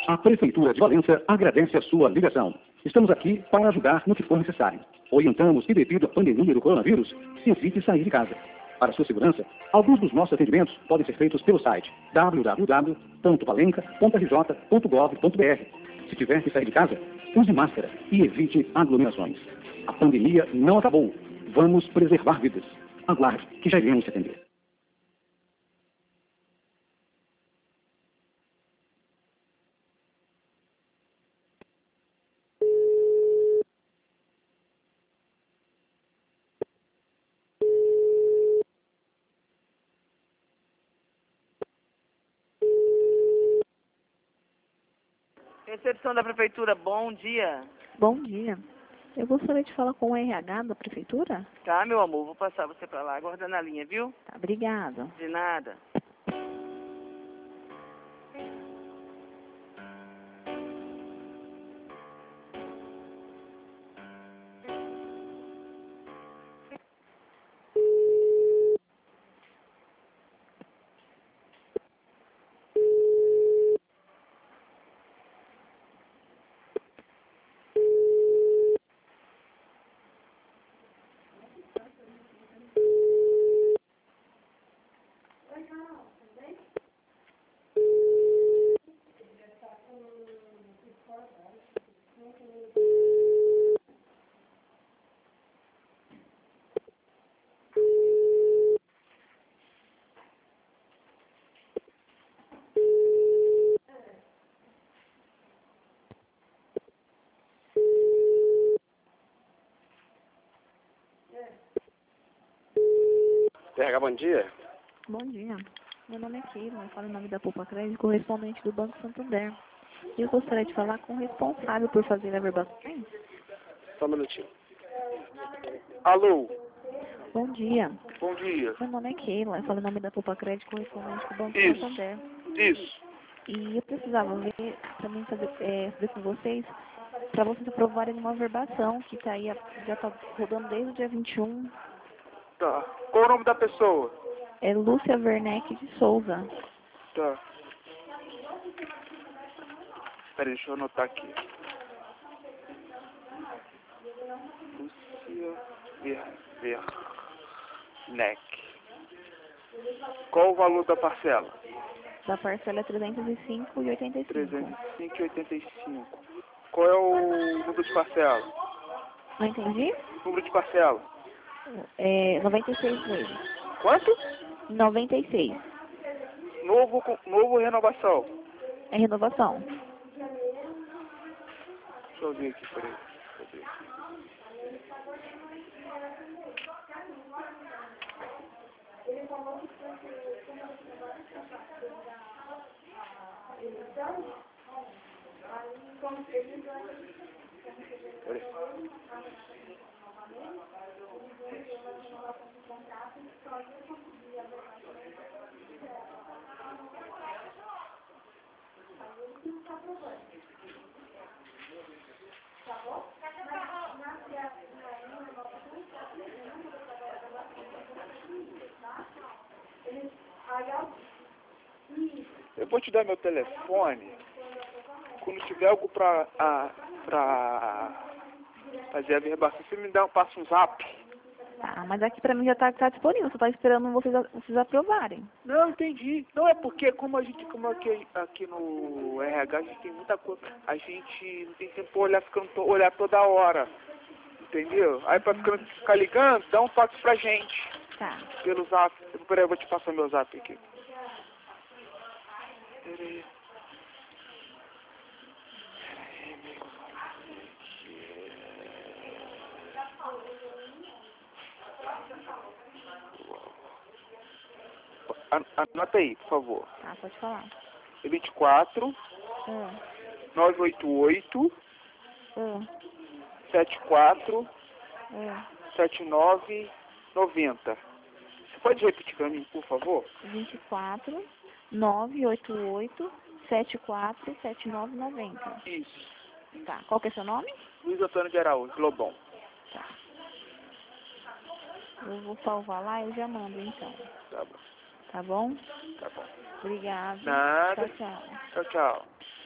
A Prefeitura de Valença agradece a sua ligação. Estamos aqui para ajudar no que for necessário. Orientamos que, devido à pandemia do coronavírus, se evite sair de casa. Para sua segurança, alguns dos nossos atendimentos podem ser feitos pelo site www.valenca.rj.gov.br. Se tiver que sair de casa, use máscara e evite aglomerações. A pandemia não acabou. Vamos preservar vidas. Aguarde que já iremos te atender. Recepção da Prefeitura, bom dia. Bom dia. Eu gostaria de falar com o RH da Prefeitura. Tá, meu amor, vou passar você pra lá, aguarda na linha, viu? Tá, obrigada. De nada. PH, bom dia. Bom dia. Meu nome é Keila, eu falo em nome da Poupa Crédito, correspondente do Banco Santander. Eu gostaria de falar com o responsável por fazer a verbações. Só um minutinho. Alô, Bom dia. bom dia. Meu nome é Keila, eu falo em nome da Poupa Crédito, correspondente do Banco Isso. Santander. Isso. E eu precisava ver, também ver com vocês, para vocês aprovarem uma verbação que tá aí, já está rodando desde o dia 21. Tá. Qual o nome da pessoa? É Lúcia Werneck de Souza. Tá. Peraí, deixa eu anotar aqui. Lúcia Werneck. Qual o valor da parcela? Da parcela é 305,85. 305,85. Qual é o número de parcela? Não entendi? Número de parcela? É 96 vezes. Quanto? 96. Novo ou renovação? É renovação. Deixa eu ver aqui, peraí. Deixa eu ver aqui. Peraí. Eu vou te dar meu telefone quando tiver algo pra fazer a verbação. Você me passa um zap. Tá, mas aqui pra mim já tá disponível. Só tá esperando vocês aprovarem. Não, entendi. Não é porque como aqui no RH a gente tem muita coisa, a gente não tem tempo pra olhar toda hora. Entendeu? Aí pra ficar ligando, dá um toque pra gente. Tá. Pelo zap. Peraí, eu vou te passar meu zap aqui. Peraí. Anota aí, por favor. Tá, pode falar. 24 988 74 79 90. Você pode repetir para mim, por favor? 24 988 74 79 90. Isso. Tá. Qual que é seu nome? Luiz Antônio de Araújo, Globão. Tá. Eu vou salvar lá e eu já mando então. Tá bom. Tá bom? Tá bom. Obrigada. Nada. Tchau, tchau. Tchau, tchau.